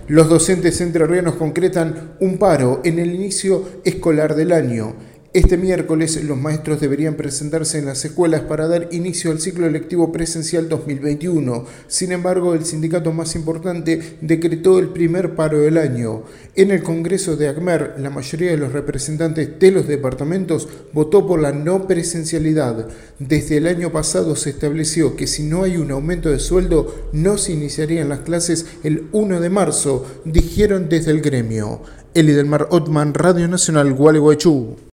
Los docentes entrerrianos concretan un paro en el inicio escolar del año. Este miércoles los maestros deberían presentarse en las escuelas para dar inicio al ciclo lectivo presencial 2021. Sin embargo, el sindicato más importante decretó el primer paro del año. En el Congreso de ACMER, la mayoría de los representantes de los departamentos votó por la no presencialidad. Desde el año pasado se estableció que si no hay un aumento de sueldo, no se iniciarían las clases el 1 de marzo, dijeron desde el gremio. Eli del Mar Otman, Radio Nacional, Gualeguaychú.